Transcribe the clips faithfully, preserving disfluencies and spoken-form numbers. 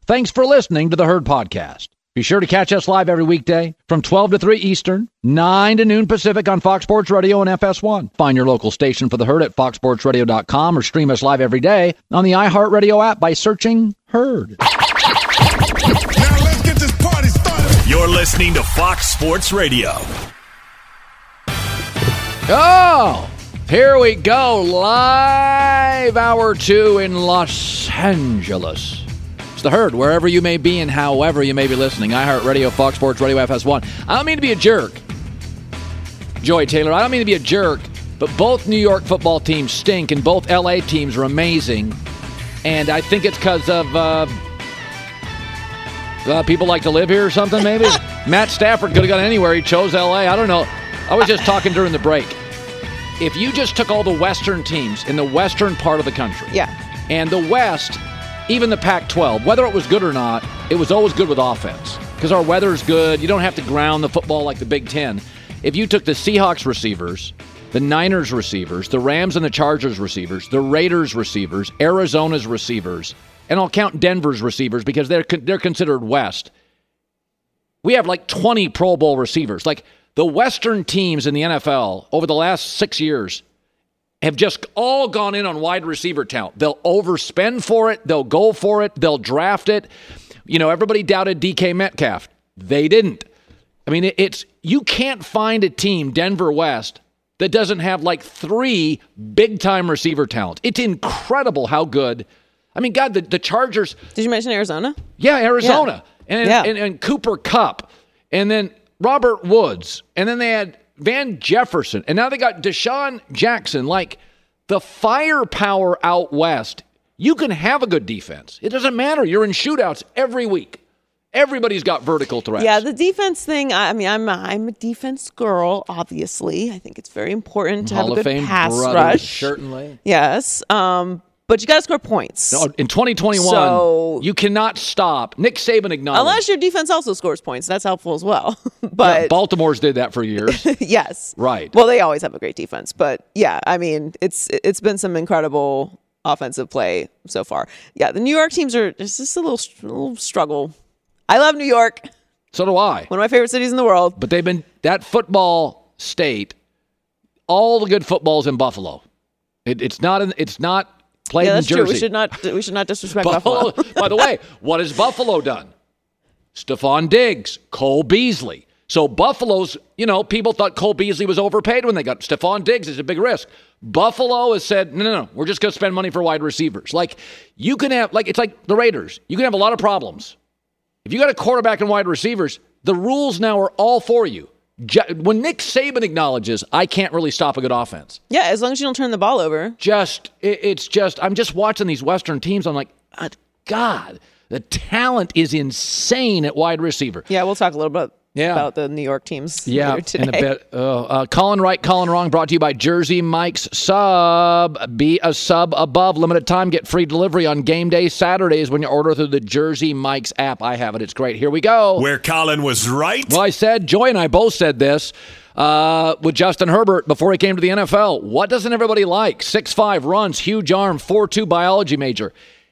Thanks for listening to the Herd Podcast. Be sure to catch us live every weekday from twelve to three Eastern, nine to noon Pacific on Fox Sports Radio and F S one. Find your local station for the Herd at fox sports radio dot com or stream us live every day on the iHeartRadio app by searching Herd. Now let's get this party started. You're listening to Fox Sports Radio. Oh, here we go. Live hour two in Los Angeles. It's the Herd, wherever you may be and however you may be listening. iHeartRadio, Fox Sports Radio, F S one. I don't mean to be a jerk, Joey Taylor. I don't mean to be a jerk, but both New York football teams stink and both L A teams are amazing. And I think it's because of uh, uh, people like to live here or something, maybe. Matt Stafford could have gone anywhere. He chose L A. I don't know. I was just talking during the break. If you just took all the Western teams in the western part of the country, yeah, and the West, even the Pac twelve, whether it was good or not, it was always good with offense because our weather's good. You don't have to ground the football like the Big Ten. If you took the Seahawks receivers, the Niners receivers, the Rams and the Chargers receivers, the Raiders receivers, Arizona's receivers, and I'll count Denver's receivers because they're they're considered West. We have like twenty Pro Bowl receivers. Like the Western teams in the N F L over the last six years have just all gone in on wide receiver talent. They'll overspend for it. They'll go for it. They'll draft it. You know, everybody doubted D K Metcalf. They didn't. I mean, it's you can't find a team, Denver West, that doesn't have like three big-time receiver talent. It's incredible how good. I mean, God, the, the Chargers. Did you mention Arizona? Yeah, Arizona. Yeah. And, yeah. and and Cooper Kupp. And then Robert Woods. And then they had Van Jefferson. And now they got Deshaun Jackson. Like, the firepower out west, you can have a good defense. It doesn't matter. You're in shootouts every week. Everybody's got vertical threats. Yeah, the defense thing, I mean, I'm a, I'm a defense girl, obviously. I think it's very important to Hall have a of good Fame pass brother, rush. Certainly. Yes. Um, but you got to score points. No, in twenty twenty-one, so, you cannot stop. Nick Saban acknowledged. Unless your defense also scores points. That's helpful as well. but yeah, Baltimore's did that for years. Yes. Right. Well, they always have a great defense. But, yeah, I mean, it's it's been some incredible offensive play so far. Yeah, the New York teams are it's just a little, a little struggle. I love New York. So do I. One of my favorite cities in the world. But they've been, that football state, all the good football's in Buffalo. It, it's not in, it's not played yeah, in that's Jersey. True. We should not we should not disrespect Buffalo. Buffalo. By the way, what has Buffalo done? Stephon Diggs, Cole Beasley. So Buffalo's, you know, people thought Cole Beasley was overpaid when they got Stephon Diggs. It's a big risk. Buffalo has said, no, no, no, we're just going to spend money for wide receivers. Like, you can have, like, it's like the Raiders. You can have a lot of problems. If you got a quarterback and wide receivers, the rules now are all for you. When Nick Saban acknowledges, I can't really stop a good offense. Yeah, as long as you don't turn the ball over. Just, it's just, I'm just watching these Western teams. I'm like, God, the talent is insane at wide receiver. Yeah, we'll talk a little bit yeah. about the New York teams yeah, later today. in a bit. Uh, uh, Colin Right, Colin Wrong, brought to you by Jersey Mike's Sub. Be a sub above. Limited time. Get free delivery on game day Saturdays when you order through the Jersey Mike's app. I have it. It's great. Here we go. Where Colin was right. Well, I said, Joy and I both said this uh, with Justin Herbert before he came to the N F L. What doesn't everybody like? six five runs, huge arm, four two biology major.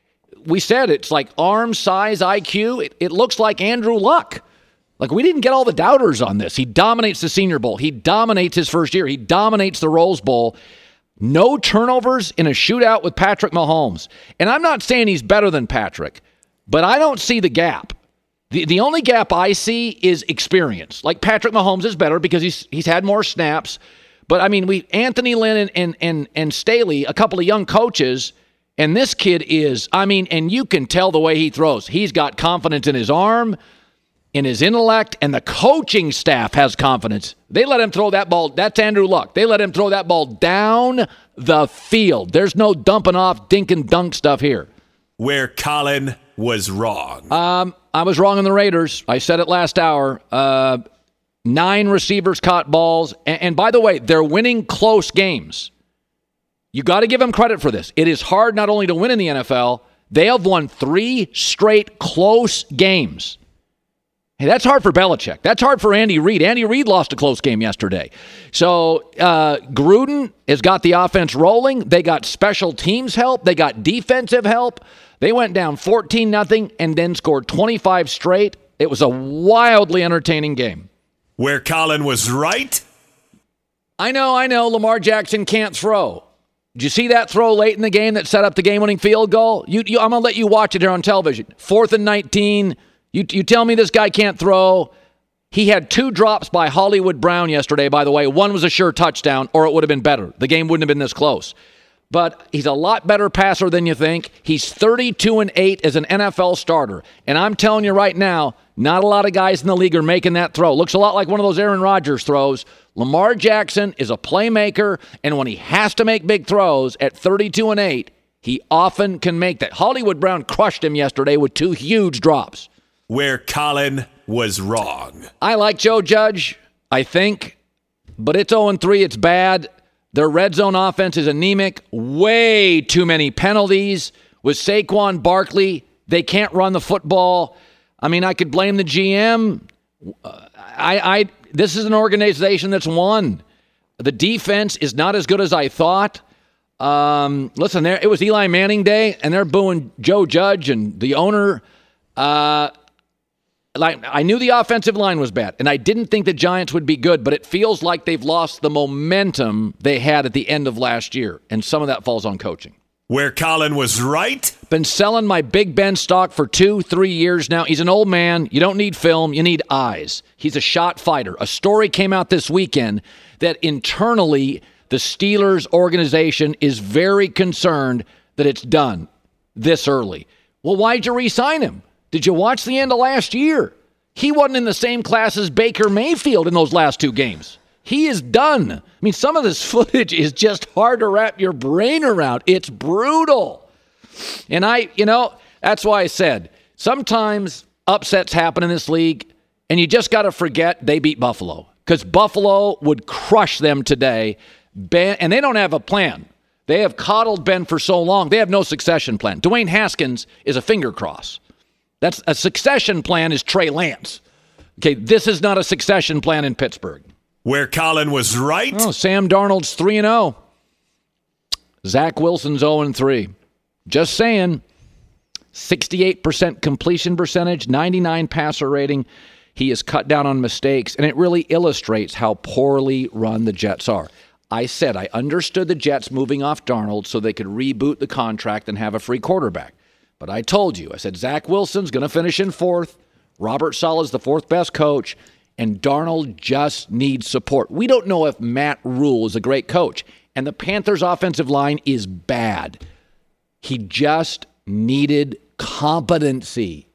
We said it's like arm size, I Q. It, it looks like Andrew Luck. Like, we didn't get all the doubters on this. He dominates the Senior Bowl. He dominates his first year. He dominates the Rose Bowl. No turnovers in a shootout with Patrick Mahomes. And I'm not saying he's better than Patrick, but I don't see the gap. The the only gap I see is experience. Like, Patrick Mahomes is better because he's he's had more snaps. But, I mean, we Anthony Lynn and, and, and, and Staley, a couple of young coaches, and this kid is, I mean, and you can tell the way he throws. He's got confidence in his arm, in his intellect, and the coaching staff has confidence. They let him throw that ball. That's Andrew Luck. They let him throw that ball down the field. There's no dumping off, dink and dunk stuff here. Where Colin was wrong. Um, I was wrong on the Raiders. I said it last hour. Uh, nine receivers caught balls. And, and by the way, they're winning close games. You got to give them credit for this. It is hard not only to win in the N F L, they have won three straight close games. Hey, that's hard for Belichick. That's hard for Andy Reid. Andy Reid lost a close game yesterday. So uh, Gruden has got the offense rolling. They got special teams help. They got defensive help. They went down fourteen nothing and then scored twenty-five straight. It was a wildly entertaining game. Where Colin was right? I know, I know, Lamar Jackson can't throw. Did you see that throw late in the game that set up the game-winning field goal? You, you, I'm going to let you watch it here on television. Fourth and nineteen. You, you tell me this guy can't throw. He had two drops by Hollywood Brown yesterday, by the way. One was a sure touchdown, or it would have been better. The game wouldn't have been this close. But he's a lot better passer than you think. He's thirty-two and eight as an N F L starter. And I'm telling you right now, not a lot of guys in the league are making that throw. Looks a lot like one of those Aaron Rodgers throws. Lamar Jackson is a playmaker, and when he has to make big throws at thirty-two and eight, he often can make that. Hollywood Brown crushed him yesterday with two huge drops. Where Colin was wrong. I like Joe Judge, I think, but it's oh and three. It's bad. Their red zone offense is anemic. Way too many penalties. With Saquon Barkley, they can't run the football. I mean, I could blame the G M. Uh, I, I. This is an organization that's won. The defense is not as good as I thought. Um, listen, there it was Eli Manning Day, and they're booing Joe Judge and the owner. Uh, Like I knew the offensive line was bad, and I didn't think the Giants would be good, but it feels like they've lost the momentum they had at the end of last year, and some of that falls on coaching. Where Colin was right? Been selling my Big Ben stock for two, three years now. He's an old man. You don't need film. You need eyes. He's a shot fighter. A story came out this weekend that internally the Steelers organization is very concerned that it's done this early. Well, why'd you re-sign him? Did you watch the end of last year? He wasn't in the same class as Baker Mayfield in those last two games. He is done. I mean, some of this footage is just hard to wrap your brain around. It's brutal. And I, you know, that's why I said sometimes upsets happen in this league, and you just got to forget they beat Buffalo because Buffalo would crush them today. Ben, and they don't have a plan. They have coddled Ben for so long. They have no succession plan. Dwayne Haskins is a finger cross. That's a succession plan is Trey Lance. Okay, this is not a succession plan in Pittsburgh. Where Colin was right? Oh, Sam Darnold's three and oh. Zach Wilson's oh and three. Just saying. sixty-eight percent completion percentage, ninety-nine passer rating. He is cut down on mistakes, and it really illustrates how poorly run the Jets are. I said I understood the Jets moving off Darnold so they could reboot the contract and have a free quarterback. But I told you, I said Zach Wilson's going to finish in fourth. Robert Saleh's the fourth best coach, and Darnold just needs support. We don't know if Matt Rule is a great coach, and the Panthers' offensive line is bad. He just needed competency.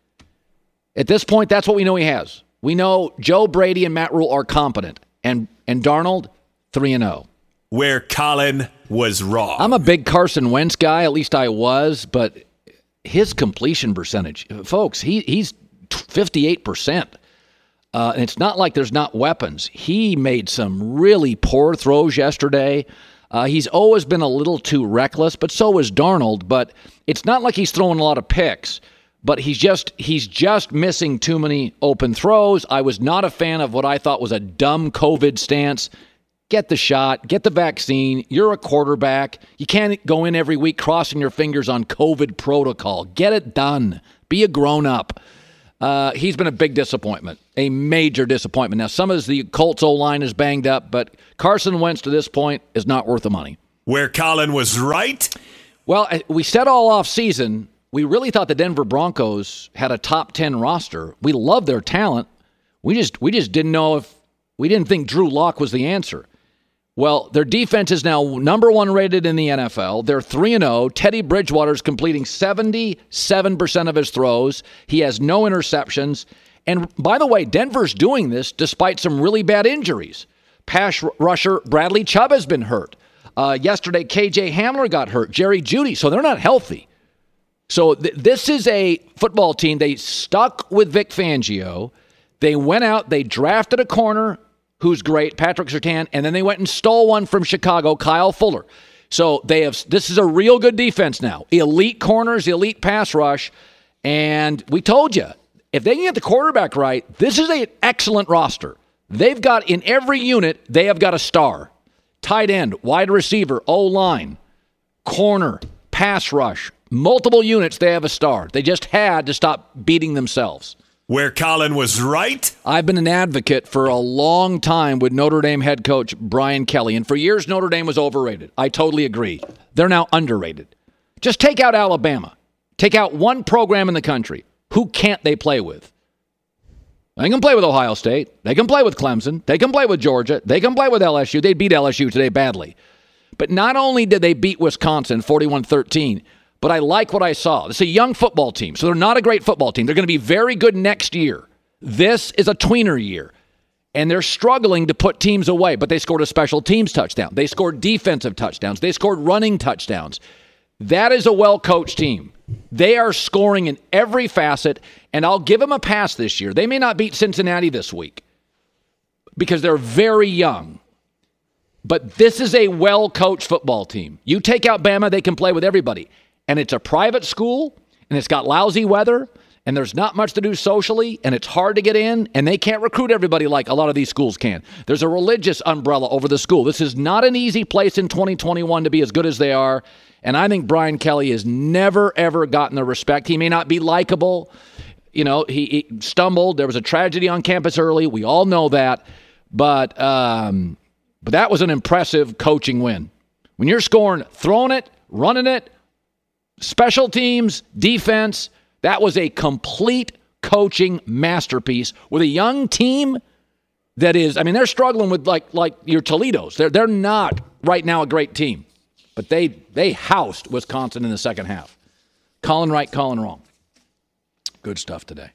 At this point, that's what we know he has. We know Joe Brady and Matt Rule are competent, and and Darnold, three and oh. Where Colin was wrong. I'm a big Carson Wentz guy, at least I was, but his completion percentage, folks, he he's fifty-eight percent. Uh, and it's not like there's not weapons. He made some really poor throws yesterday. Uh, he's always been a little too reckless, but so is Darnold. But it's not like he's throwing a lot of picks. But he's just he's just missing too many open throws. I was not a fan of what I thought was a dumb COVID stance. Get the shot. Get the vaccine. You're a quarterback. You can't go in every week crossing your fingers on COVID protocol. Get it done. Be a grown-up. Uh, he's been a big disappointment, a major disappointment. Now, some of the Colts O-line is banged up, but Carson Wentz to this point is not worth the money. Where Colin was right? Well, we said all off season, we really thought the Denver Broncos had a top ten roster. We love their talent. We just we just didn't know if we didn't think Drew Lock was the answer. Well, their defense is now number one rated in the N F L. They're three and oh. Teddy Bridgewater's completing seventy-seven percent of his throws. He has no interceptions. And by the way, Denver's doing this despite some really bad injuries. Pass rusher Bradley Chubb has been hurt. Uh, yesterday, K J Hamler got hurt. Jerry Jeudy. So they're not healthy. So th- this is a football team. They stuck with Vic Fangio. They went out. They drafted a corner who's great, Patrick Surtain, and then they went and stole one from Chicago, Kyle Fuller. So they have. This is a real good defense now. Elite corners, elite pass rush, and we told you, if they can get the quarterback right, this is an excellent roster. They've got, in every unit, they have got a star. Tight end, wide receiver, O-line, corner, pass rush, Multiple units, they have a star. They just had to stop beating themselves. Where Colin was right? I've been an advocate for a long time with Notre Dame head coach Brian Kelly, and for years Notre Dame was overrated. I totally agree. They're now underrated. Just take out Alabama. Take out one program in the country. Who can't they play with? They can play with Ohio State. They can play with Clemson. They can play with Georgia. They can play with L S U. They beat L S U today badly. But not only did they beat Wisconsin forty-one thirteen, but I like what I saw. It's a young football team, so they're not a great football team. They're going to be very good next year. This is a tweener year, and they're struggling to put teams away, but they scored a special teams touchdown. They scored defensive touchdowns. They scored running touchdowns. That is a well-coached team. They are scoring in every facet, and I'll give them a pass this year. They may not beat Cincinnati this week because they're very young. But this is a well-coached football team. You take out Bama, they can play with everybody. And it's a private school, and it's got lousy weather, and there's not much to do socially, and it's hard to get in, and they can't recruit everybody like a lot of these schools can. There's a religious umbrella over the school. This is not an easy place in twenty twenty-one to be as good as they are, and I think Brian Kelly has never, ever gotten the respect. He may not be likable. You know, he, he stumbled. There was a tragedy on campus early. We all know that. But, um, but that was an impressive coaching win. When you're scoring, throwing it, running it, special teams, defense, that was a complete coaching masterpiece with a young team that is, I mean, they're struggling with like like your Toledos. They're they're not right now a great team, but they they housed Wisconsin in the second half. Colin right, Colin wrong. Good stuff today.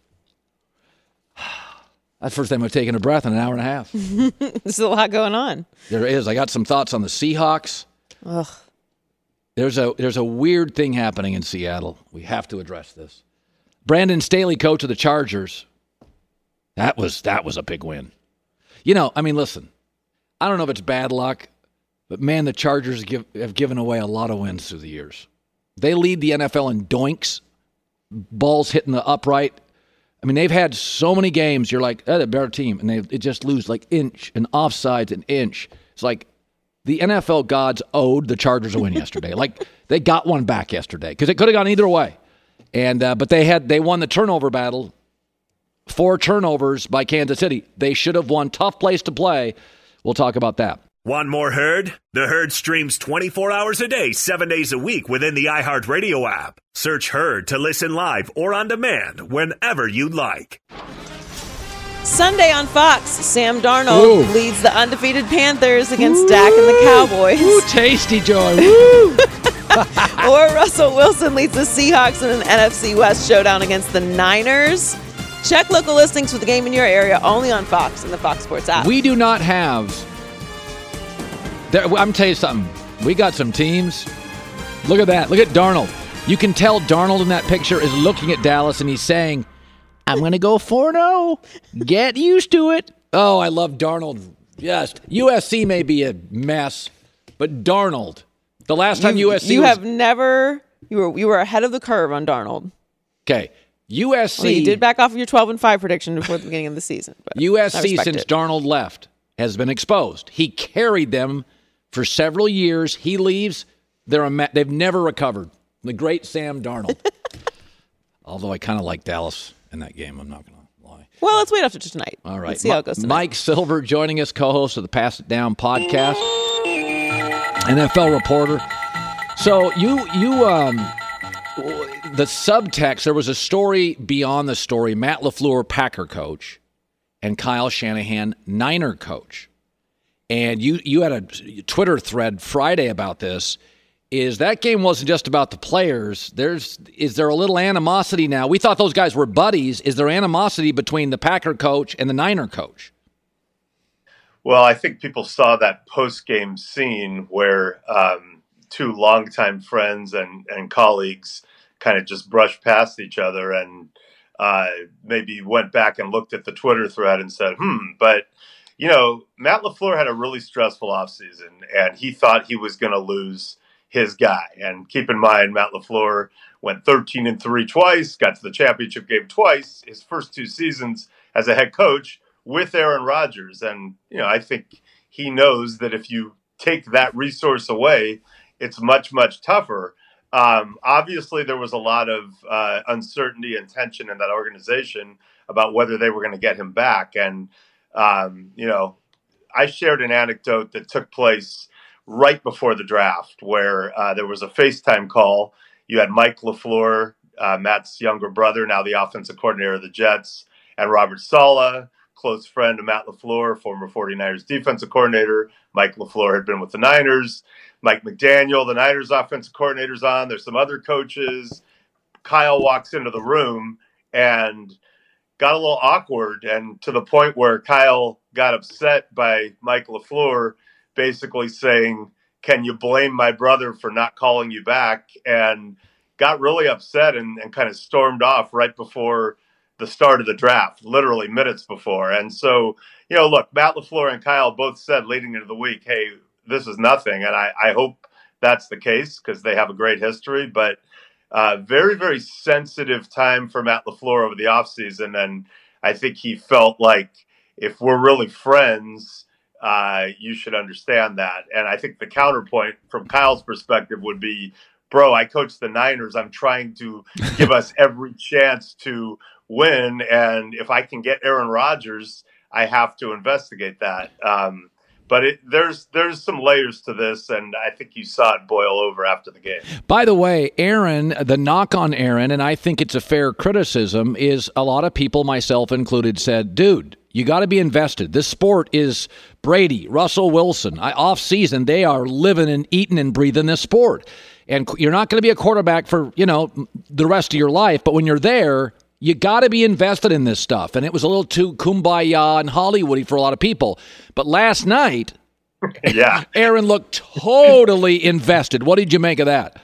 That's the first time I've taken a breath in an hour and a half. There's a lot going on. There is. I got some thoughts on the Seahawks. Ugh. There's a there's a weird thing happening in Seattle. We have to address this. Brandon Staley, coach of the Chargers. That was that was a big win. You know, I mean, listen, I don't know if it's bad luck, but man, the Chargers give, have given away a lot of wins through the years. They lead the N F L in doinks, balls hitting the upright. I mean, they've had so many games. You're like, oh, they're a better team, and they it just lose like inch and offsides an inch. It's like the N F L gods owed the Chargers a win yesterday. Like they got one back yesterday because it could have gone either way. And uh, but they had they won the turnover battle. Four turnovers by Kansas City. They should have won. Tough place to play. We'll talk about that. Want more Herd? The Herd streams twenty-four hours a day, seven days a week within the iHeartRadio app. Search Herd to listen live or on demand whenever you like. Sunday on Fox, Sam Darnold Ooh. leads the undefeated Panthers against Dak and the Cowboys. Ooh, tasty joy. Woo! Or Russell Wilson leads the Seahawks in an N F C West showdown against the Niners. Check local listings for the game in your area only on Fox and the Fox Sports app. We do not have. There, I'm going to tell you something. We got some teams. Look at that. Look at Darnold. You can tell Darnold in that picture is looking at Dallas and he's saying, I'm going to go four and oh. Get used to it. Oh, I love Darnold. Yes. U S C may be a mess, but Darnold. The last time you, U S C You was, have never. You were you were ahead of the curve on Darnold. Okay. U S C. Well, you did back off of your twelve and five prediction before the beginning of the season. But U S C, I respect since it. Darnold left, has been exposed. He carried them for several years. He leaves. They're a ma- they've never recovered. The great Sam Darnold. Although I kind of like Dallas in that game. I'm not going to lie. Well, let's wait after tonight. All right. Let's see how it goes tonight. Mike Silver joining us, co-host of the Pass It Down podcast, N F L reporter. So you you um the subtext, there was a story beyond the story. Matt LaFleur, Packer coach, and Kyle Shanahan, Niner coach. And you you had a Twitter thread Friday about this. Is that game wasn't just about the players. There's is there a little animosity now? We thought those guys were buddies. Is there animosity between the Packer coach and the Niner coach? Well, I think people saw that post-game scene where um, two longtime friends and, and colleagues kind of just brushed past each other and uh, maybe went back and looked at the Twitter thread and said, hmm, but, you know, Matt LaFleur had a really stressful offseason, and he thought he was going to lose his guy. And keep in mind, Matt LaFleur went thirteen and three twice, got to the championship game twice, his first two seasons as a head coach with Aaron Rodgers. And, you know, I think he knows that if you take that resource away, it's much, much tougher. Um, obviously, there was a lot of uh, uncertainty and tension in that organization about whether they were going to get him back. And, um, you know, I shared an anecdote that took place right before the draft where uh, there was a FaceTime call. You had Mike LaFleur, uh, Matt's younger brother, now the offensive coordinator of the Jets, and Robert Saleh, close friend of Matt LaFleur, former 49ers defensive coordinator. Mike LaFleur had been with the Niners. Mike McDaniel, the Niners offensive coordinator's on. There's some other coaches. Kyle walks into the room and got a little awkward, and to the point where Kyle got upset by Mike LaFleur, basically saying, "Can you blame my brother for not calling you back?" And got really upset and, and kind of stormed off right before the start of the draft, literally minutes before. And so, you know, look, Matt LaFleur and Kyle both said leading into the week, hey, this is nothing. And I, I hope that's the case because they have a great history. But uh, very, very sensitive time for Matt LaFleur over the offseason. And I think he felt like if we're really friends, uh, you should understand that. And I think the counterpoint from Kyle's perspective would be, bro, I coach the Niners. I'm trying to give us every chance to win. And if I can get Aaron Rodgers, I have to investigate that. Um, But it, there's there's some layers to this, and I think you saw it boil over after the game. By the way, Aaron, the knock on Aaron, and I think it's a fair criticism, is a lot of people, myself included, said, dude, you got to be invested. This sport is Brady, Russell Wilson. I, off season, they are living and eating and breathing this sport. And you're not going to be a quarterback for, you know, the rest of your life, but when you're there, you got to be invested in this stuff. And it was a little too kumbaya and Hollywoody for a lot of people. But last night, yeah, Aaron looked totally invested. What did you make of that?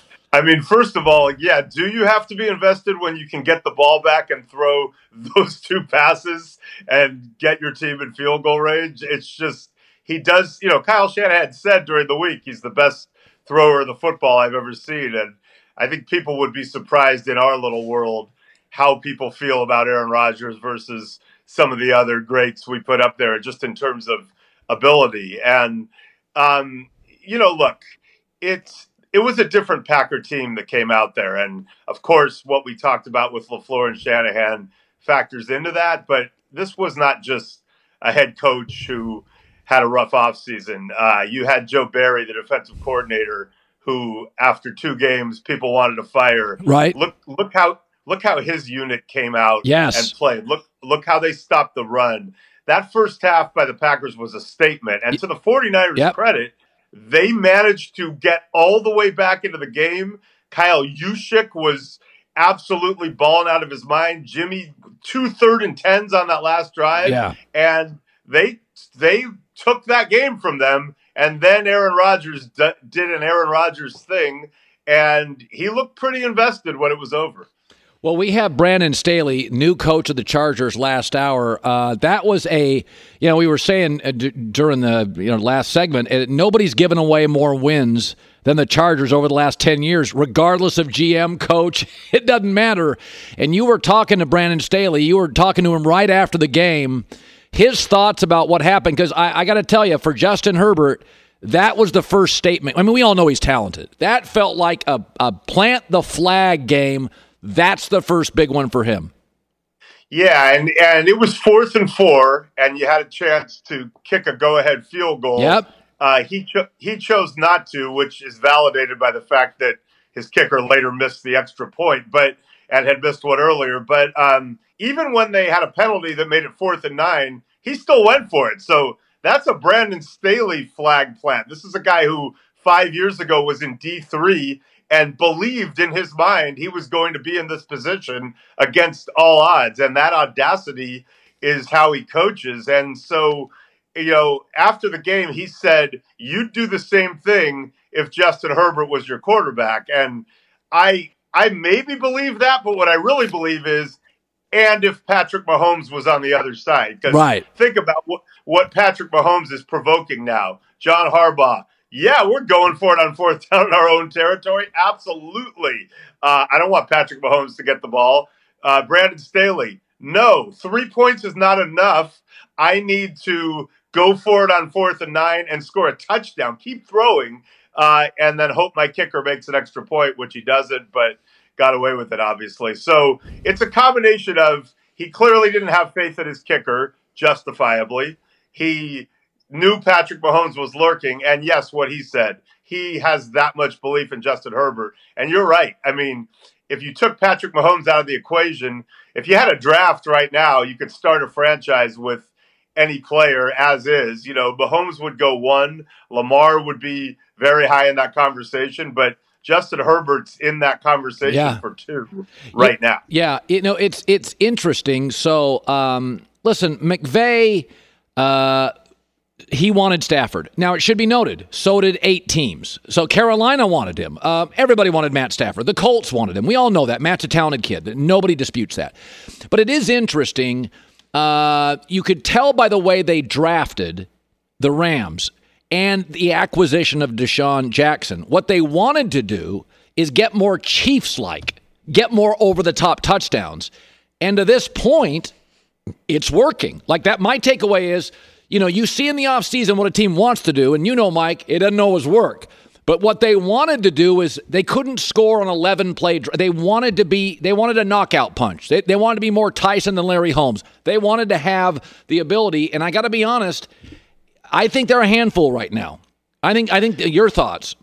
I mean, first of all, yeah, do you have to be invested when you can get the ball back and throw those two passes and get your team in field goal range? It's just, he does, you know, Kyle Shanahan said during the week he's the best thrower of the football I've ever seen. And I think people would be surprised in our little world how people feel about Aaron Rodgers versus some of the other greats we put up there, just in terms of ability. And, um, you know, look, it's, it was a different Packer team that came out there. And, of course, what we talked about with LaFleur and Shanahan factors into that. But this was not just a head coach who had a rough offseason. Uh, you had Joe Barry, the defensive coordinator, who, after two games, people wanted to fire. Right. Look, look how... Look how his unit came out yes. and played. Look look how they stopped the run. That first half by the Packers was a statement. And to the 49ers' yep. credit, they managed to get all the way back into the game. Kyle Juszczyk was absolutely balling out of his mind. Jimmy, two third and tens on that last drive. Yeah. And they they took that game from them. And then Aaron Rodgers d- did an Aaron Rodgers thing. And he looked pretty invested when it was over. Well, we have Brandon Staley, new coach of the Chargers, last hour. Uh, that was a, you know, we were saying uh, d- during the you know last segment, uh, nobody's given away more wins than the Chargers over the last ten years, regardless of G M, coach. It doesn't matter. And you were talking to Brandon Staley. You were talking to him right after the game. His thoughts about what happened, because I, I got to tell you, for Justin Herbert, that was the first statement. I mean, we all know he's talented. That felt like a, a plant the flag game. That's the first big one for him. Yeah, and, and it was fourth and four, and you had a chance to kick a go-ahead field goal. Yep. Uh, he cho- he chose not to, which is validated by the fact that his kicker later missed the extra point, but and had missed one earlier. But um, even when they had a penalty that made it fourth and nine, he still went for it. So that's a Brandon Staley flag plant. This is a guy who five years ago was in D three and believed in his mind he was going to be in this position against all odds. And that audacity is how he coaches. And so, you know, after the game, he said, you'd do the same thing if Justin Herbert was your quarterback. And I I maybe believe that, but what I really believe is, and if Patrick Mahomes was on the other side. Because right. think about what, what Patrick Mahomes is provoking now. John Harbaugh. Yeah, we're going for it on fourth down in our own territory. Absolutely. Uh, I don't want Patrick Mahomes to get the ball. Uh, Brandon Staley, no, three points is not enough. I need to go for it on fourth and nine and score a touchdown. Keep throwing. uh, and then hope my kicker makes an extra point, which he doesn't, but got away with it, obviously. So it's a combination of he clearly didn't have faith in his kicker, justifiably. He knew Patrick Mahomes was lurking, and yes, what he said, he has that much belief in Justin Herbert. And you're right. I mean, if you took Patrick Mahomes out of the equation, if you had a draft right now, you could start a franchise with any player as is. You know, Mahomes would go one, Lamar would be very high in that conversation, but Justin Herbert's in that conversation yeah. for two right yeah, now. Yeah, you know, it's it's interesting. So, um, listen, McVay, uh, he wanted Stafford. Now, it should be noted, so did eight teams. So Carolina wanted him. Uh, everybody wanted Matt Stafford. The Colts wanted him. We all know that. Matt's a talented kid. Nobody disputes that. But it is interesting. Uh, you could tell by the way they drafted the Rams and the acquisition of Deshaun Jackson. What they wanted to do is get more Chiefs-like, get more over-the-top touchdowns. And to this point, it's working. Like that, my takeaway is, you know, you see in the offseason what a team wants to do, and you know, Mike, it doesn't always work. But what they wanted to do is they couldn't score on eleven play. They wanted to be, they wanted a knockout punch. They, they wanted to be more Tyson than Larry Holmes. They wanted to have the ability, and I got to be honest, I think they're a handful right now. I think, I think your thoughts.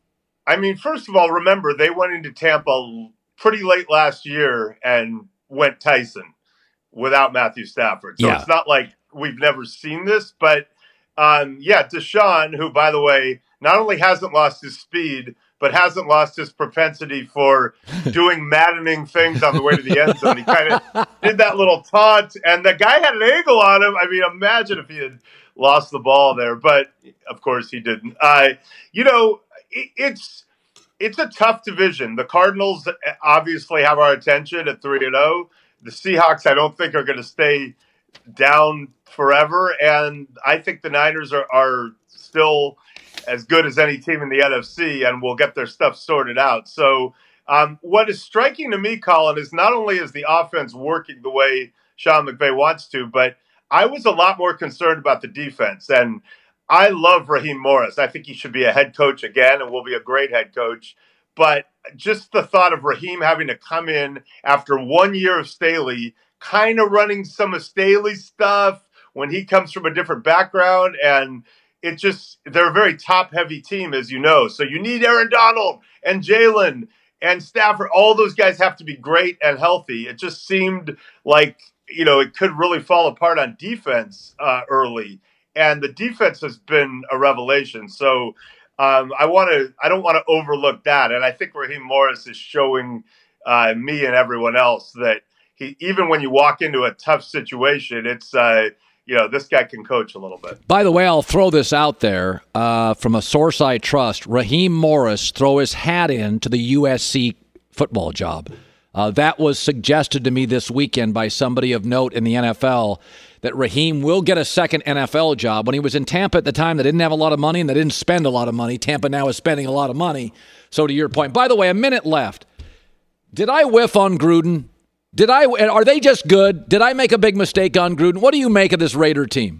I mean, first of all, remember, they went into Tampa pretty late last year and went Tyson without Matthew Stafford. So yeah. It's not like we've never seen this, but um, yeah, Deshaun, who, by the way, not only hasn't lost his speed, but hasn't lost his propensity for doing maddening things on the way to the end zone. He kind of did that little taunt, and the guy had an angle on him. I mean, imagine if he had lost the ball there, but of course he didn't. Uh, you know, it, it's it's a tough division. The Cardinals obviously have our attention at three and oh. The Seahawks, I don't think, are going to stay down forever, and I think the Niners are, are still as good as any team in the N F C and will get their stuff sorted out. So um, what is striking to me, Colin, is not only is the offense working the way Sean McVay wants to, but I was a lot more concerned about the defense. And I love Raheem Morris. I think he should be a head coach again and will be a great head coach. But just the thought of Raheem having to come in after one year of Staley, kind of running some of Staley's stuff when he comes from a different background, and it just, they're a very top-heavy team, as you know. So you need Aaron Donald and Jalen and Stafford. All those guys have to be great and healthy. It just seemed like, you know, it could really fall apart on defense uh, early. And the defense has been a revelation. So um, I want to, I don't want to overlook that. And I think Raheem Morris is showing uh, me and everyone else that he, even when you walk into a tough situation, it's, uh, you know, this guy can coach a little bit. By the way, I'll throw this out there uh, from a source I trust. Raheem Morris throw his hat in to the U S C football job. Uh, that was suggested to me this weekend by somebody of note in the N F L, that Raheem will get a second N F L job. When he was in Tampa at the time, they didn't have a lot of money and they didn't spend a lot of money. Tampa now is spending a lot of money. So to your point, by the way, a minute left. Did I whiff on Gruden? Did I? Are they just good? Did I make a big mistake on Gruden? What do you make of this Raider team?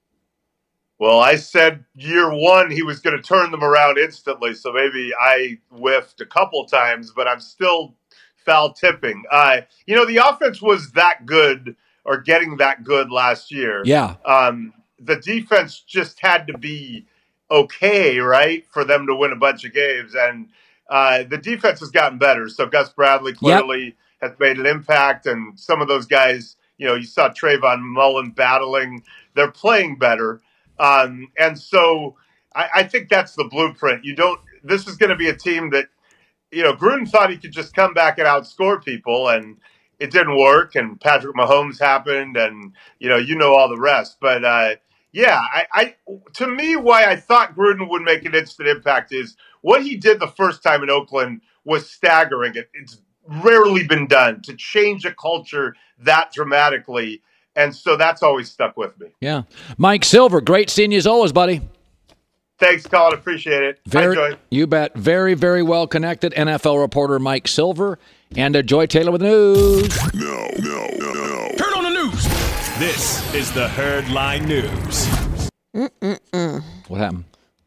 Well, I said year one he was going to turn them around instantly, so maybe I whiffed a couple times, but I'm still foul tipping. Uh, you know, the offense was that good or getting that good last year. Yeah. Um, the defense just had to be okay, right, for them to win a bunch of games, and uh, the defense has gotten better. So Gus Bradley clearly Yep. has made an impact, and some of those guys, you know, you saw Trayvon Mullen battling. They're playing better. Um, and so I, I think that's the blueprint. You don't, this is going to be a team that, you know, Gruden thought he could just come back and outscore people, and it didn't work. And Patrick Mahomes happened, and, you know, you know all the rest. But, uh, yeah, I, I, to me, why I thought Gruden would make an instant impact is what he did the first time in Oakland was staggering. It, it's rarely been done to change a culture that dramatically. And so that's always stuck with me. Yeah. Mike Silver, great seeing you as always, buddy. Thanks, Colin. Appreciate it. Very, Joy. You bet. Very, very well connected N F L reporter Mike Silver and uh, Joy Taylor with the news. No, no, no, no. Turn on the news. This is the Herd Line News. Mm-mm-mm. What happened?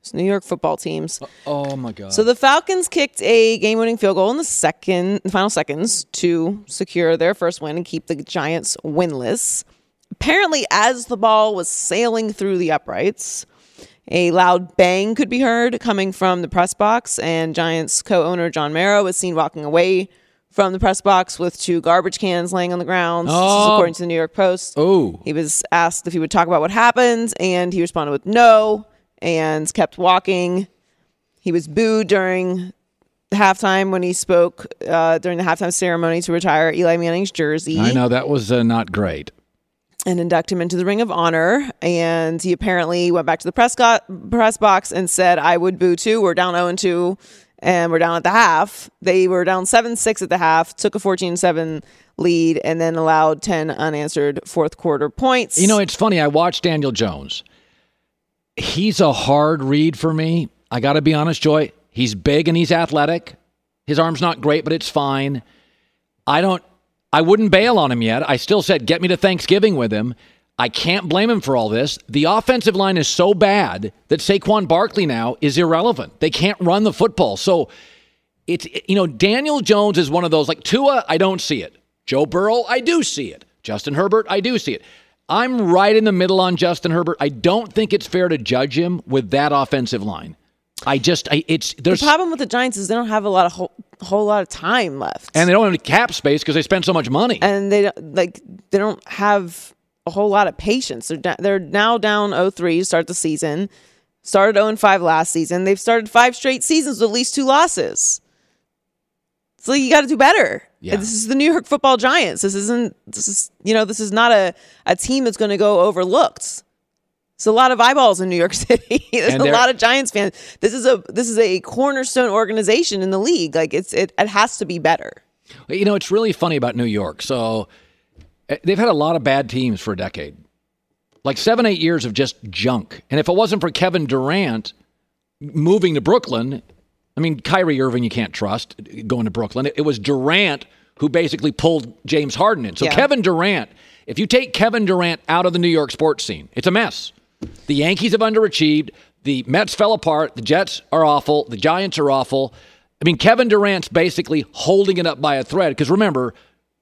It's New York football teams. Oh, my God. So the Falcons kicked a game-winning field goal in the second, the final seconds to secure their first win and keep the Giants winless. Apparently, as the ball was sailing through the uprights, a loud bang could be heard coming from the press box, and Giants co-owner John Mara was seen walking away from the press box with two garbage cans laying on the ground. Oh. This is according to the New York Post. Oh. He was asked if he would talk about what happened, and he responded with no and kept walking. He was booed during the halftime when he spoke uh, during the halftime ceremony to retire Eli Manning's jersey. I know, that was uh, not great. And induct him into the Ring of Honor. And he apparently went back to the press, go- press box and said, I would boo too. We're down oh and two, and we're down at the half. They were down seven six at the half, took a fourteen seven lead, and then allowed ten unanswered fourth quarter points. You know, it's funny. I watched Daniel Jones. He's a hard read for me. I got to be honest, Joy. He's big and he's athletic. His arm's not great, but it's fine. I don't, I wouldn't bail on him yet. I still said, get me to Thanksgiving with him. I can't blame him for all this. The offensive line is so bad that Saquon Barkley now is irrelevant. They can't run the football. So it's, you know, Daniel Jones is one of those, like Tua, I don't see it. Joe Burrow, I do see it. Justin Herbert, I do see it. I'm right in the middle on Justin Herbert. I don't think it's fair to judge him with that offensive line. I just, I, it's, there's. The problem with the Giants is they don't have a lot of whole, whole lot of time left. And they don't have any cap space because they spend so much money. And they don't, like, they don't have a whole lot of patience. They're, da- they're now down oh three to start the season. Started oh and five last season. They've started five straight seasons with at least two losses. So you got to do better. Yeah. This is the New York Football Giants. This isn't, this is, you know, this is not a, a team that's going to go overlooked. It's a lot of eyeballs in New York City. There's a lot of Giants fans. This is a, this is a cornerstone organization in the league. Like it's, it, it has to be better. You know, it's really funny about New York. So they've had a lot of bad teams for a decade. Like seven, eight years of just junk. And if it wasn't for Kevin Durant moving to Brooklyn, I mean, Kyrie Irving, you can't trust going to Brooklyn. It, it was Durant who basically pulled James Harden in. So yeah. Kevin Durant, if you take Kevin Durant out of the New York sports scene, it's a mess. The Yankees have underachieved. The Mets fell apart. The Jets are awful. The Giants are awful. I mean, Kevin Durant's basically holding it up by a thread. Because remember,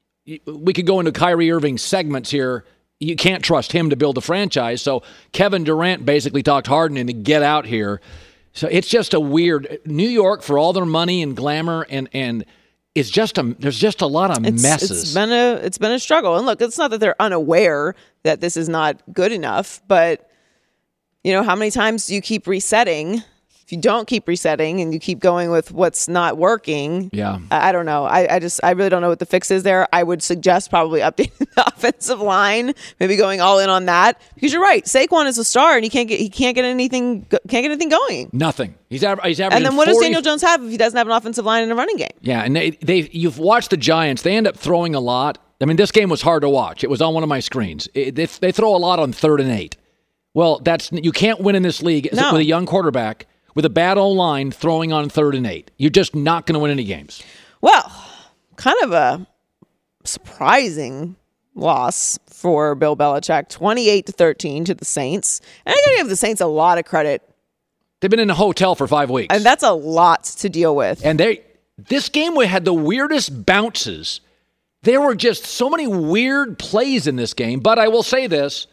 we could go into Kyrie Irving's segments here. You can't trust him to build a franchise. So Kevin Durant basically talked Harden into get out here. So it's just a weird New York for all their money and glamour and and it's just a there's just a lot of it's, messes. It's been a it's been a struggle. And look, it's not that they're unaware that this is not good enough, but you know, how many times do you keep resetting? If you don't keep resetting and you keep going with what's not working, yeah, I, I don't know. I, I just I really don't know what the fix is there. I would suggest probably updating the offensive line, maybe going all in on that because you're right. Saquon is a star and he can't get he can't get anything can't get anything going. Nothing. He's aver- he's averaging. And then what forty does Daniel Jones have if he doesn't have an offensive line and a running game? Yeah, and they they you've watched the Giants. They end up throwing a lot. I mean, this game was hard to watch. It was on one of my screens. It, they, they throw a lot on third and eight. Well, that's you can't win in this league no. with a young quarterback with a bad O-line throwing on third and eight. You're just not going to win any games. Well, kind of a surprising loss for Bill Belichick, twenty-eight to thirteen to the Saints. And I got to give the Saints a lot of credit. They've been in a hotel for five weeks. And that's a lot to deal with. And they this game had the weirdest bounces. There were just so many weird plays in this game. But I will say this.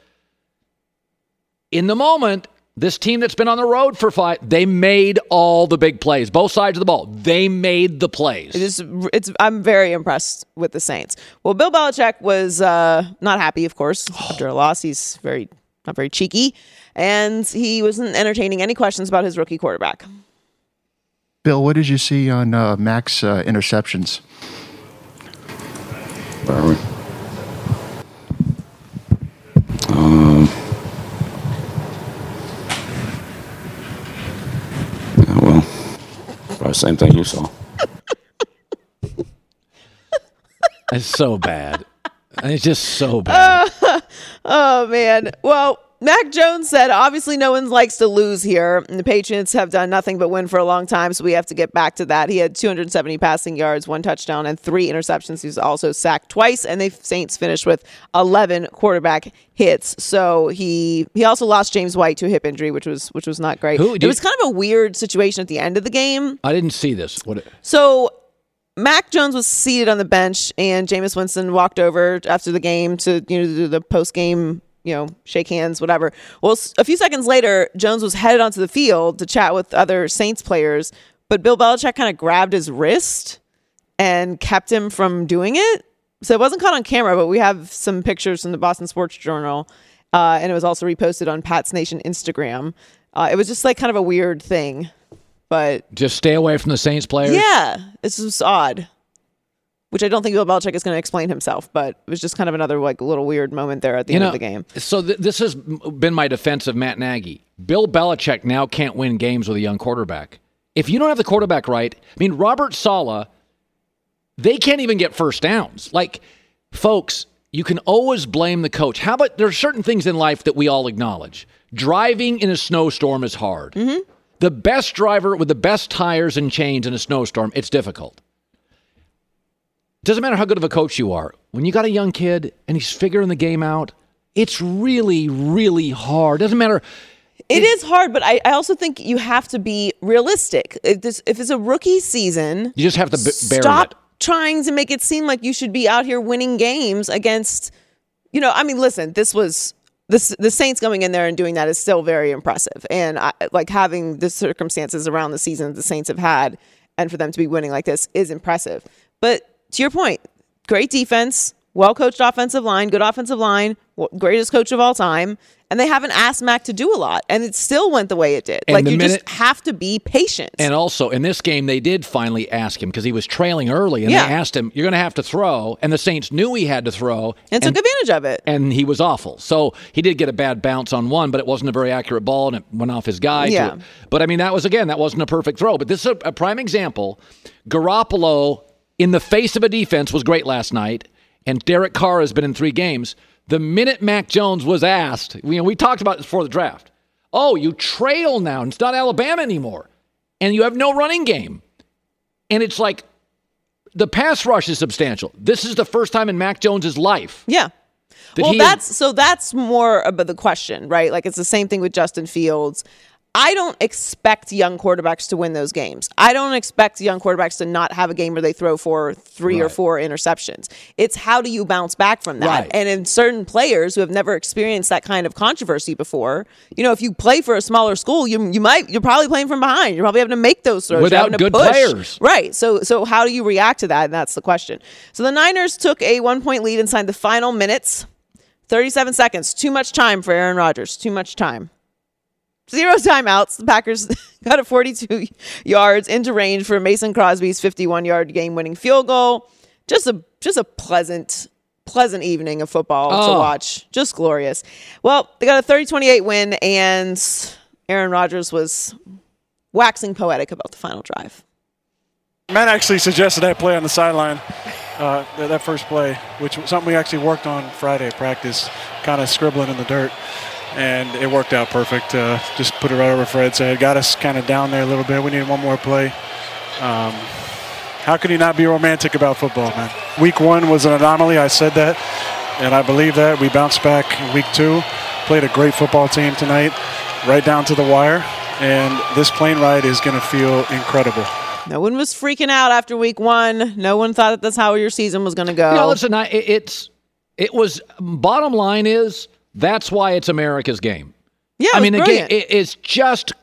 In the moment, this team that's been on the road for five, they made all the big plays, both sides of the ball. They made the plays. It is, it's, I'm very impressed with the Saints. Well, Bill Belichick was uh, not happy, of course, after a loss. He's very not very cheeky, and he wasn't entertaining any questions about his rookie quarterback. Bill, what did you see on uh, Mac's uh, interceptions? Where are we? Um. Yeah, well, probably the same thing you saw. It's so bad. It's just so bad. Uh, oh, man. Well, Mac Jones said, obviously no one likes to lose here. And the Patriots have done nothing but win for a long time, so we have to get back to that. He had two hundred seventy passing yards, one touchdown, and three interceptions. He was also sacked twice, and the Saints finished with eleven quarterback hits. So he he also lost James White to a hip injury, which was which was not great. Who, it was kind of a weird situation at the end of the game. I didn't see this. What? So Mac Jones was seated on the bench, and Jameis Winston walked over after the game to you know do the post game. you know, shake hands, whatever. Well, a few seconds later, Jones was headed onto the field to chat with other Saints players, but Bill Belichick kind of grabbed his wrist and kept him from doing it. So it wasn't caught on camera, but we have some pictures from the Boston Sports Journal, uh, and it was also reposted on Pat's Nation Instagram. Uh, it was just like kind of a weird thing, but... Just stay away from the Saints players? Yeah, it's just odd. Which I don't think Bill Belichick is going to explain himself, but it was just kind of another like little weird moment there at the you end know, of the game. So th- this has been my defense of Matt Nagy. Bill Belichick now can't win games with a young quarterback. If you don't have the quarterback right, I mean, Robert Saleh, they can't even get first downs. Like, folks, you can always blame the coach. How about there are certain things in life that we all acknowledge. Driving in a snowstorm is hard. Mm-hmm. The best driver with the best tires and chains in a snowstorm, it's difficult. Doesn't matter how good of a coach you are. When you got a young kid and he's figuring the game out, it's really, really hard. Doesn't matter. It, it is hard, but I, I also think you have to be realistic. If, this, if it's a rookie season, you just have to b- bury stop it. trying to make it seem like you should be out here winning games against, you know, I mean, listen, this was this the Saints going in there and doing that is still very impressive. And I, like having the circumstances around the season that the Saints have had and for them to be winning like this is impressive. But to your point, great defense, well-coached offensive line, good offensive line, greatest coach of all time, and they haven't asked Mac to do a lot, and it still went the way it did. And like, you minute, just have to be patient. And also, in this game, they did finally ask him because he was trailing early, and yeah. they asked him, you're going to have to throw, and the Saints knew he had to throw. And, and took advantage of it. And he was awful. So he did get a bad bounce on one, but it wasn't a very accurate ball, and it went off his guy. Yeah. To, but, I mean, that was, again, that wasn't a perfect throw. But this is a, a prime example. Garoppolo, in the face of a defense, was great last night, and Derek Carr has been in three games. The minute Mac Jones was asked, you know, we talked about this before the draft. Oh, you trail now. It's not Alabama anymore. And you have no running game. And it's like the pass rush is substantial. This is the first time in Mac Jones's life. Yeah. That well, he that's is, so that's more about the question, right? Like it's the same thing with Justin Fields. I don't expect young quarterbacks to win those games. I don't expect young quarterbacks to not have a game where they throw for three right. or four interceptions. It's how do you bounce back from that? Right. And in certain players who have never experienced that kind of controversy before, you know, if you play for a smaller school, you you might you're probably playing from behind. You're probably having to make those throws without to good push. players, right? So so how do you react to that? And that's the question. So the Niners took a one point lead inside the final minutes, thirty-seven seconds. Too much time for Aaron Rodgers. Too much time. Zero timeouts. The Packers got a forty-two yards into range for Mason Crosby's fifty-one-yard game-winning field goal. Just a just a pleasant, pleasant evening of football oh. to watch. Just glorious. Well, they got a thirty twenty-eight win, and Aaron Rodgers was waxing poetic about the final drive. Matt actually suggested that play on the sideline, uh, that first play, which was something we actually worked on Friday at practice, kind of scribbling in the dirt. And it worked out perfect. Uh, just put it right over Fred's head. Got us kind of down there a little bit. We needed one more play. Um, how could he not be romantic about football, man? Week one was an anomaly. I said that, and I believe that. We bounced back in week two. Played a great football team tonight, right down to the wire. And this plane ride is going to feel incredible. No one was freaking out after week one. No one thought that that's how your season was going to go. You know, listen, I, it's, it was, bottom line is, that's why it's America's game. Yeah, I mean, the brilliant. game it, it's just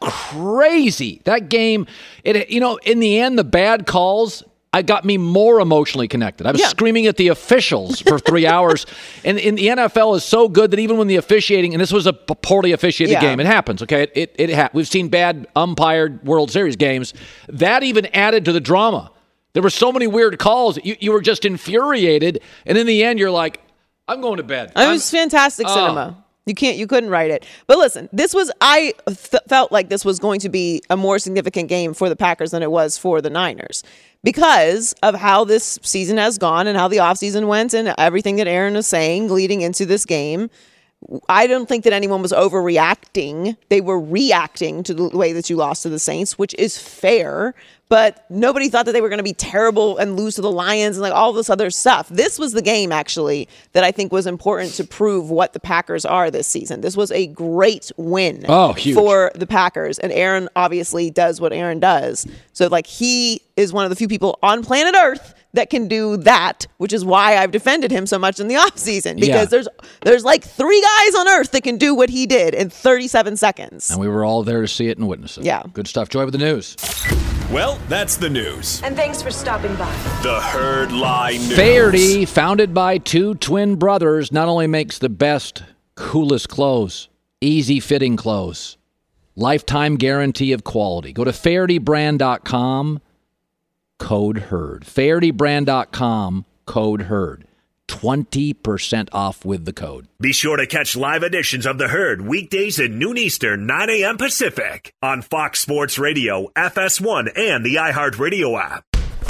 crazy. That game, it you know, in the end, the bad calls, I got me more emotionally connected. I was yeah. screaming at the officials for three hours. And, and the N F L is so good that even when the officiating, and this was a poorly officiated yeah. game, it happens, okay? It it, it ha- We've seen bad umpired World Series games. That even added to the drama. There were so many weird calls. You, you were just infuriated. And in the end, you're like, I'm going to bed. It was fantastic oh. cinema. You can't, you couldn't write it. But listen, this was, I th- felt like this was going to be a more significant game for the Packers than it was for the Niners because of how this season has gone and how the offseason went and everything that Aaron was saying leading into this game. I don't think that anyone was overreacting. They were reacting to the way that you lost to the Saints, which is fair. But nobody thought that they were going to be terrible and lose to the Lions and like all this other stuff. This was the game, actually, that I think was important to prove what the Packers are this season. This was a great win oh, huge. for the Packers. And Aaron obviously does what Aaron does. So, like, he is one of the few people on planet Earth that can do that, which is why I've defended him so much in the offseason. Because yeah. there's there's like three guys on Earth that can do what he did in thirty-seven seconds. And we were all there to see it and witness it. Yeah. Good stuff. Joy with the news. Well, that's the news. And thanks for stopping by. The Herd Lie News. Faherty, founded by two twin brothers, not only makes the best, coolest clothes, easy-fitting clothes, lifetime guarantee of quality. Go to Faherty Brand dot com, code HERD. Faherty Brand dot com, code HERD. twenty percent off with the code. Be sure to catch live editions of The Herd weekdays at noon Eastern, nine a.m. Pacific on Fox Sports Radio, F S one, and the iHeartRadio app.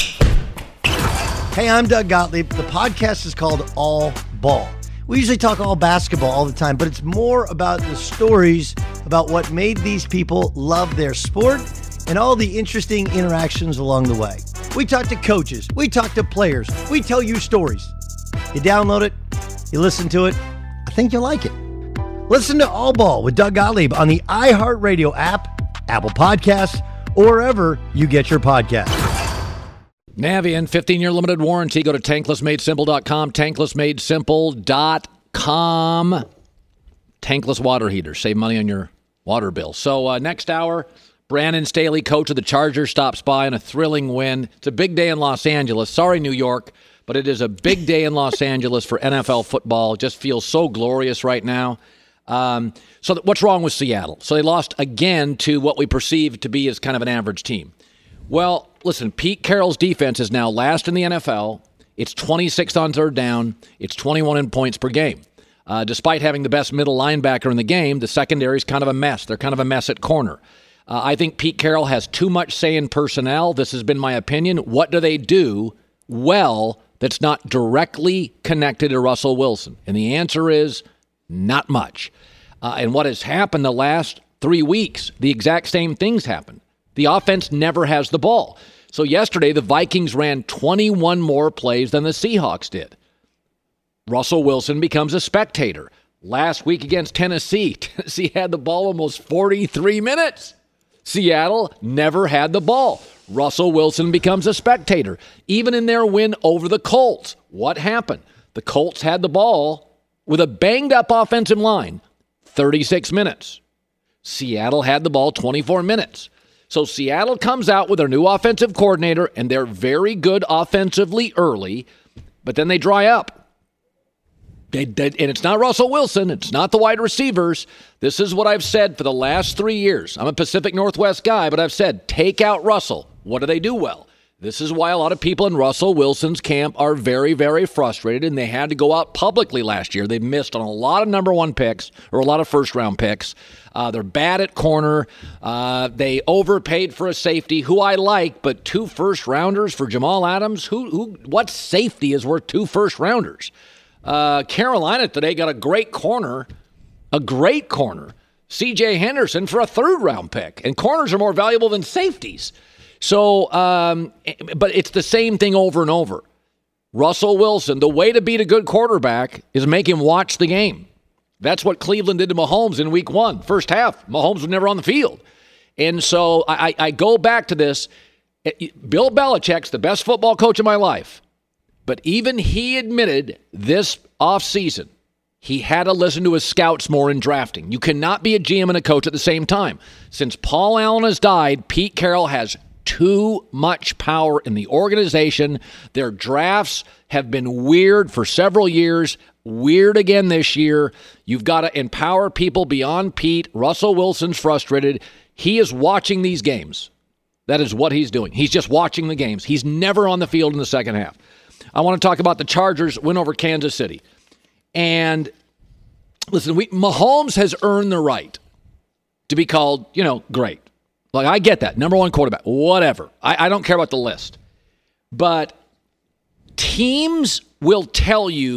Hey, I'm Doug Gottlieb. The podcast is called All Ball. We usually talk all basketball all the time, but it's more about the stories about what made these people love their sport and all the interesting interactions along the way. We talk to coaches. We talk to players. We tell you stories. You download it, you listen to it, I think you'll like it. Listen to All Ball with Doug Gottlieb on the iHeartRadio app, Apple Podcasts, or wherever you get your podcasts. Navien, fifteen-year limited warranty. Go to tankless made simple dot com, tankless made simple dot com. Tankless water heater. Save money on your water bill. So uh, next hour, Brandon Staley, coach of the Chargers, stops by on a thrilling win. It's a big day in Los Angeles. Sorry, New York. But it is a big day in Los Angeles for N F L football. It just feels so glorious right now. Um, so th- what's wrong with Seattle? So they lost again to what we perceive to be as kind of an average team. Well, listen, Pete Carroll's defense is now last in the N F L. It's twenty-sixth on third down. It's twenty-one in points per game. Uh, despite having the best middle linebacker in the game, the secondary is kind of a mess. They're kind of a mess at corner. Uh, I think Pete Carroll has too much say in personnel. This has been my opinion. What do they do well that's not directly connected to Russell Wilson? And the answer is not much. Uh, and what has happened the last three weeks, the exact same things happen. The offense never has the ball. So yesterday, the Vikings ran twenty-one more plays than the Seahawks did. Russell Wilson becomes a spectator. Last week against Tennessee, Tennessee had the ball almost forty-three minutes. Seattle never had the ball. Russell Wilson becomes a spectator. Even in their win over the Colts, what happened? The Colts had the ball with a banged-up offensive line, thirty-six minutes. Seattle had the ball twenty-four minutes. So Seattle comes out with their new offensive coordinator, and they're very good offensively early, but then they dry up. They, they, and it's not Russell Wilson. It's not the wide receivers. This is what I've said for the last three years. I'm a Pacific Northwest guy, but I've said, take out Russell. What do they do well? This is why a lot of people in Russell Wilson's camp are very, very frustrated, and they had to go out publicly last year. They missed on a lot of number one picks or a lot of first-round picks. Uh, they're bad at corner. Uh, they overpaid for a safety, who I like, but two first-rounders for Jamal Adams? Who? Who? What safety is worth two first-rounders? Uh, Carolina today got a great corner, a great corner, C J Henderson for a third-round pick, and corners are more valuable than safeties. So, um, but it's the same thing over and over. Russell Wilson, the way to beat a good quarterback is make him watch the game. That's what Cleveland did to Mahomes in week one. First half, Mahomes was never on the field. And so I, I go back to this. Bill Belichick's the best football coach of my life. But even he admitted this offseason, he had to listen to his scouts more in drafting. You cannot be a G M and a coach at the same time. Since Paul Allen has died, Pete Carroll has too much power in the organization. Their drafts have been weird for several years, weird again this year. You've got to empower people beyond Pete. Russell Wilson's frustrated. He is watching these games. That is what he's doing. He's just watching the games. He's never on the field in the second half. I want to talk about the Chargers' win over Kansas City. And listen, we, Mahomes has earned the right to be called, you know, great. Like, I get that. Number one quarterback. Whatever. I, I don't care about the list. But teams will tell you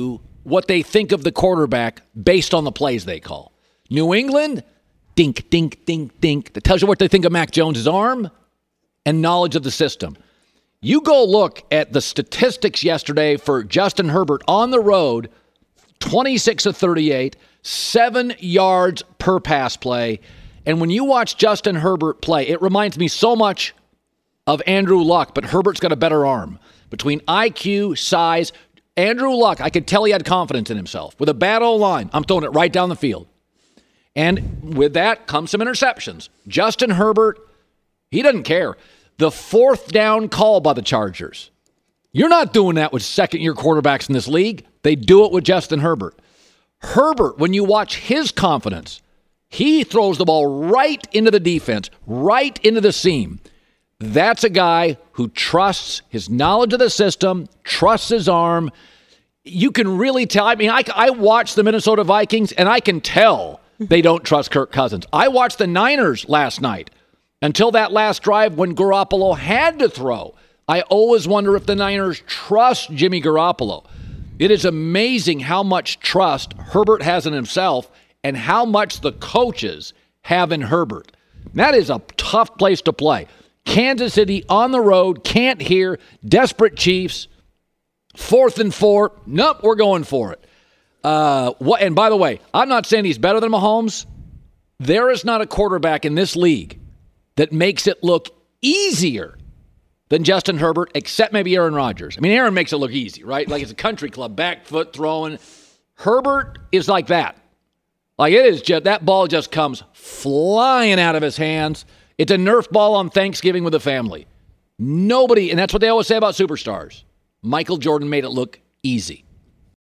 what they think of the quarterback based on the plays they call. New England, dink, dink, dink, dink. That tells you what they think of Mac Jones' arm and knowledge of the system. You go look at the statistics yesterday for Justin Herbert on the road, twenty-six of thirty-eight, seven yards per pass play. And when you watch Justin Herbert play, it reminds me so much of Andrew Luck, but Herbert's got a better arm. Between I Q, size, Andrew Luck, I could tell he had confidence in himself. With a bad O-line, I'm throwing it right down the field. And with that comes some interceptions. Justin Herbert, he doesn't care. The fourth down call by the Chargers. You're not doing that with second-year quarterbacks in this league. They do it with Justin Herbert. Herbert, when you watch his confidence, he throws the ball right into the defense, right into the seam. That's a guy who trusts his knowledge of the system, trusts his arm. You can really tell. I mean, I, I watch the Minnesota Vikings, and I can tell they don't trust Kirk Cousins. I watched the Niners last night until that last drive when Garoppolo had to throw. I always wonder if the Niners trust Jimmy Garoppolo. It is amazing how much trust Herbert has in himself and how much the coaches have in Herbert. That is a tough place to play. Kansas City on the road, can't hear, desperate Chiefs, fourth and four. Nope, we're going for it. Uh, what? And by the way, I'm not saying he's better than Mahomes. There is not a quarterback in this league that makes it look easier than Justin Herbert, except maybe Aaron Rodgers. I mean, Aaron makes it look easy, right? Like it's a country club, back foot throwing. Herbert is like that. Like it is just, that ball just comes flying out of his hands. It's a Nerf ball on Thanksgiving with the family. Nobody, and that's what they always say about superstars. Michael Jordan made it look easy.